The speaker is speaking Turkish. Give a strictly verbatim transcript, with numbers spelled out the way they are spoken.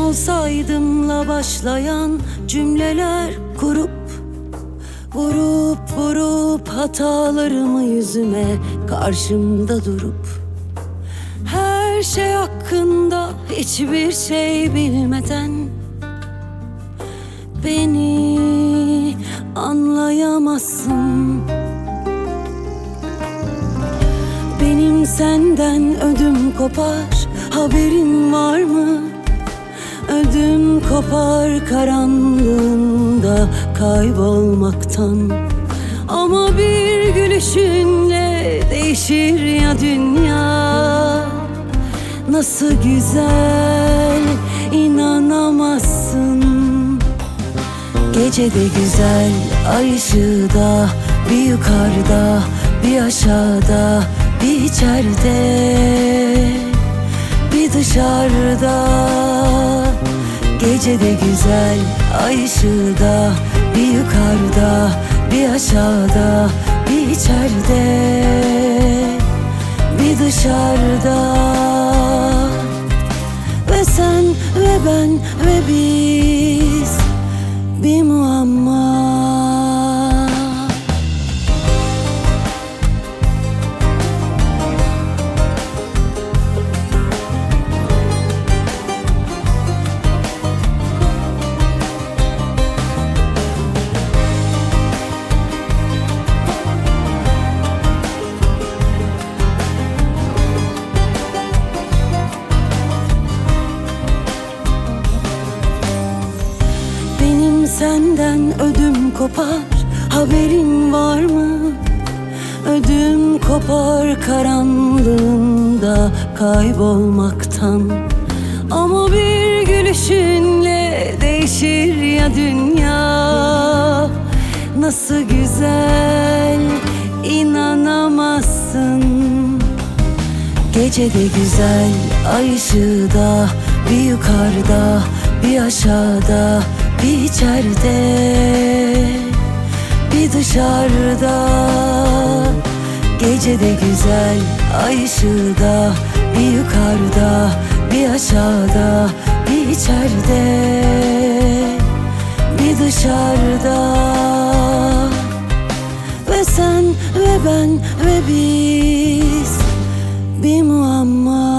olsaydımla başlayan cümleler kurup Vurup vurup hatalarımı yüzüme karşımda durup Her şey hakkında hiçbir şey bilmeden Beni anlayamazsın. Benim senden ödüm kopar, haberin var mı? Ödüm kopar karanlığında kaybolmaktan. Ama bir gülüşünle değişir ya dünya. Nasıl güzel, inanamazsın. Gecede güzel, ay ışığı da, bir yukarıda, bir aşağıda, bir içeride, bir dışarıda. Gecede güzel, ay ışığı da, bir yukarıda, bir aşağıda, bir içeride, bir dışarıda. Ve sen ve ben ve biz bir muamma. Senden ödüm kopar, haberin var mı? Ödüm kopar karanlığında kaybolmaktan. Ama bir gülüşünle değişir ya dünya. Nasıl güzel, inanamazsın. Gecede güzel, ay ışığı da, bir yukarıda, bir aşağıda, bir içeride, bir dışarıda. Gecede güzel, ay ışığı da, bir yukarıda, bir aşağıda, bir içeride, bir dışarıda. Ve sen ve ben ve biz bir muamma.